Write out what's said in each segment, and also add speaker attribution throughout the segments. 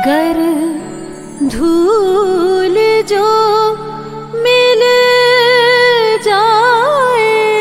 Speaker 1: गर धूल जो मिल जाए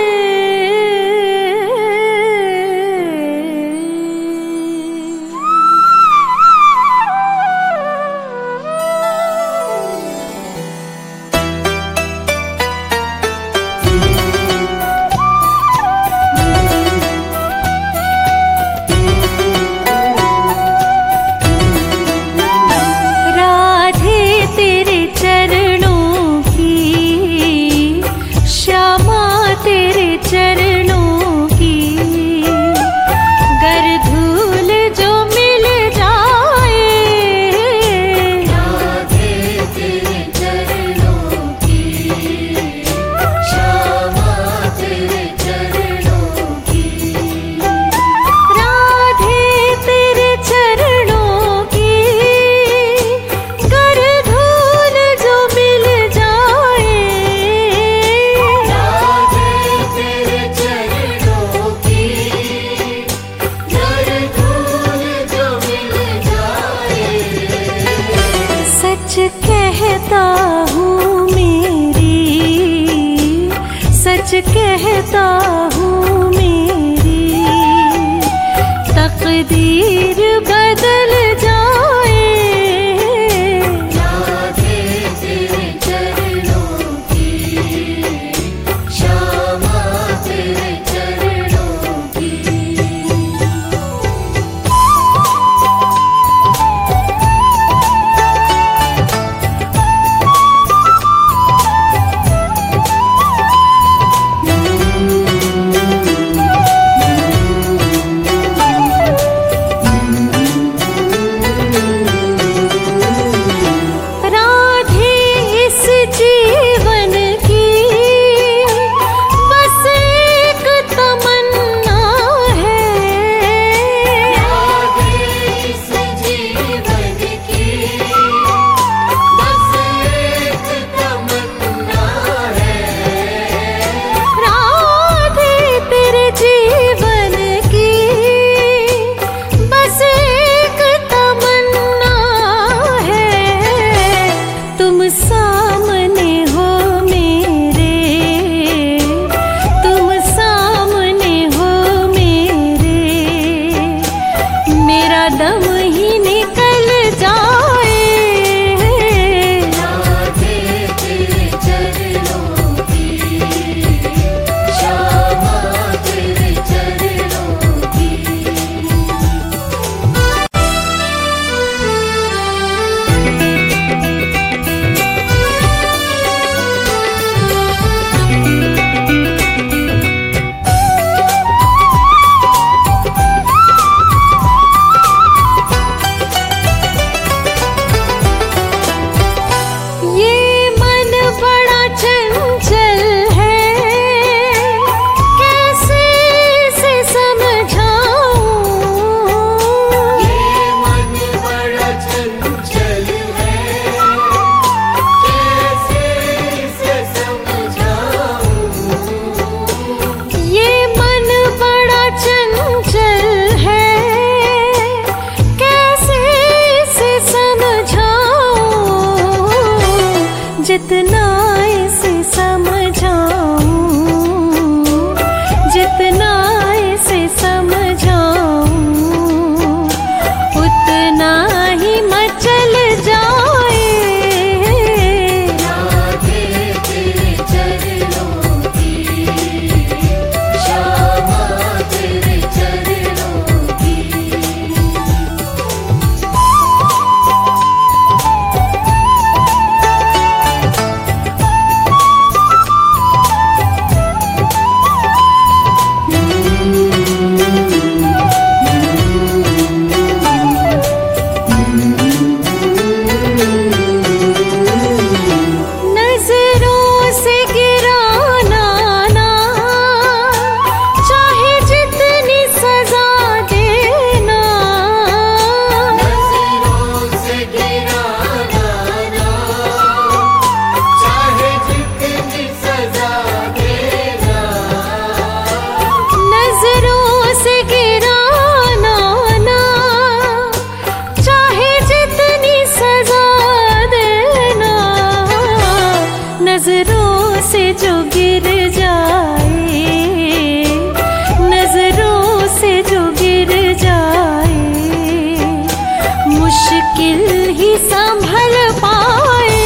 Speaker 1: सच कहता हूँ मेरी तकदीर बदल जाए। राधे तेरे चरणों की श्यामा तेरे चरणों की। दम ही निकल जाए। राधे तेरे चरणों की श्यामा तेरे चरणों की। जो गिर जाए, नजरों से जो गिर जाए, मुश्किल ही संभल पाए।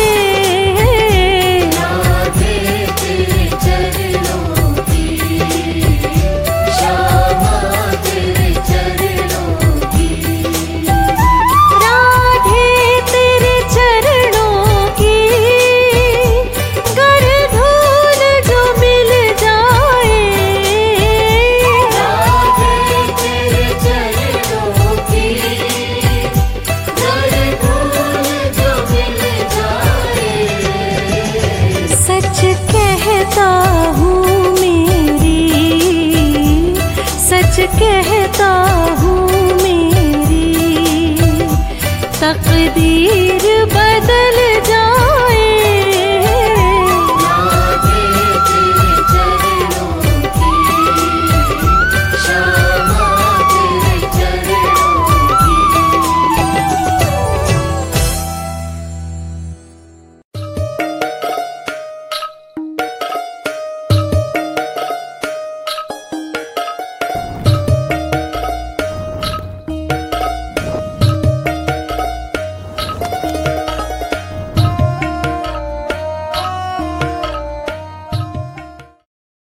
Speaker 1: राधे तेरे चरणों की, श्यामा तेरे चरणों की, राधे तेरे चरणों की, गर धूल जो मिल जाए। राधे तेरे चरणों की, गर धूल जो मिल जाए। सच कहता हूँ मेरी, सच कहता हूँ मेरी, तकदीर बदल जाए।